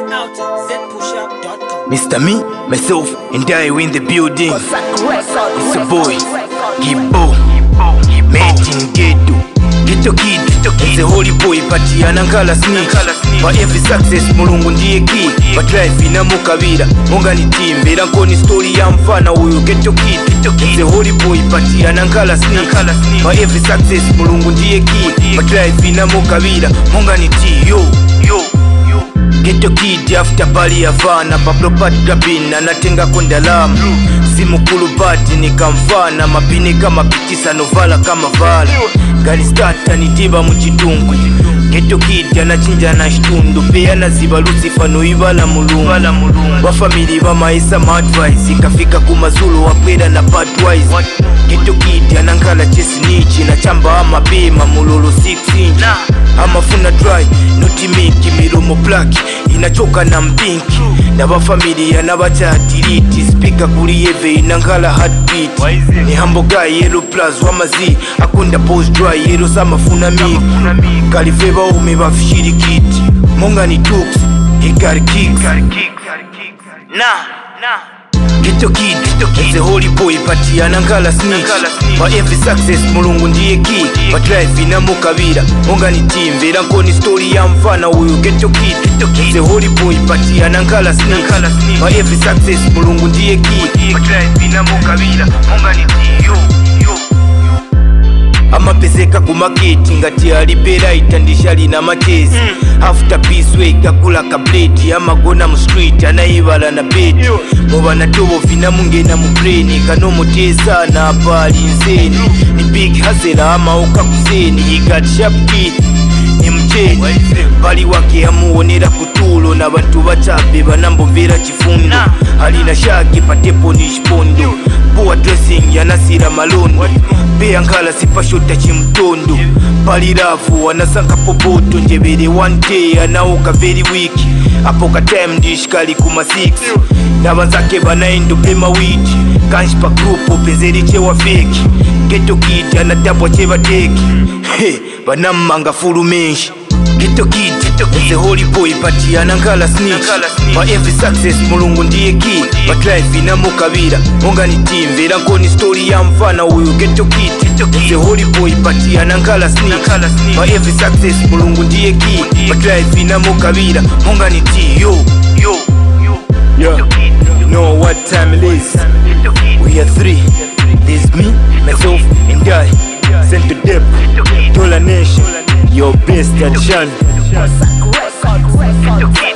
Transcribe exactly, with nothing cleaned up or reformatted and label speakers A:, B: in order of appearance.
A: out z push up dot com.
B: Mister Me, myself, and I win the building. It's a boy, Gibbo, made in ghetto. Ghetto kid, it's a holy boy, but he anankala snitch. For every success, mulungu ndiye key. But life ina mukabira, munga ni team. Bera nkoni story ya mfana uyu ghetto kid. It's a holy boy, but he anankala snitch. For every success, mulungu ndiye key. But life ina mukabira, munga ni team. Yo, yo. Ghetto kid after bali ya vana Pablo Pat Gabin anatenga kondalamu simu kulu bati nikamfana mapine kama pitisa novala kama vala gali starta nitiba muchitungu Ghetto kid anachinja na shtundu pea naziba Lucifer no ibala mulungu wa family ba maisa ma advice ikafika kumazulu wakwera na partwise Ghetto kid anankala chesi nichi na chamba ama bema mululu six inch amafuna dry notimiki miromo black inachoka na mpinki na ba familia na bachatiriti speaker kuri eve inankala heartbeat ni hambo guy yellow plus wa mazi akunda post dry yellow samafuna mi kalifeba ume bafishirikiti monga ni tux hikari kicks na na Ghetto kid, it's a holy boy, but he anankala snitch. For every success, mulungu ndiye key. But life ina mukabira, munga ni team. Vera nkoni story ya mfana uyu Ghetto kid. It's a holy boy, but he anankala snitch. For every success, mulungu ndiye key. But life ina mukabira, munga ni team. Yo, yo. Amapeseka kumaketi ngati alipera itandishali na machezi mm. After peace way kakula kableti amagona mu street anaibala na beti Moba na tobo vina mungena mu brain kano mutesa na pali insane Ni big hustle ama oka kuseni He got sharp teeth ni mcheni Bali wake amuonera kutulo na bantu bachabe banambo vera chifundo Halina shaki patepo ni shpondo Poor dressing ya Nasira Malondo Bea nkala sipashota chimtondo Palirafu wanasanka popoto njebere one day anaoka very weak Apoka time ndishikali kuma six na banzake banaendo pema witi Kanshpa group pezeri chewa fake Ghetto kid anatabwa cheva teki He, banamanga fulu menshi Ghetto kid, it's a holy boy, but he anankala snitch. For every success, mulungu ndiye key. But life ina mukabira, munga ni team. Vera nkoni story ya mfana uyu Ghetto kid. It's a holy boy, but he anankala snitch. For every success, mulungu ndiye key. But life ina mukabira, munga ni team. Yo, yo, yo. Yo, you know what time it is. We are three. There's me, myself, and I. Sent to depth, Tola Nation. Your best at Shan.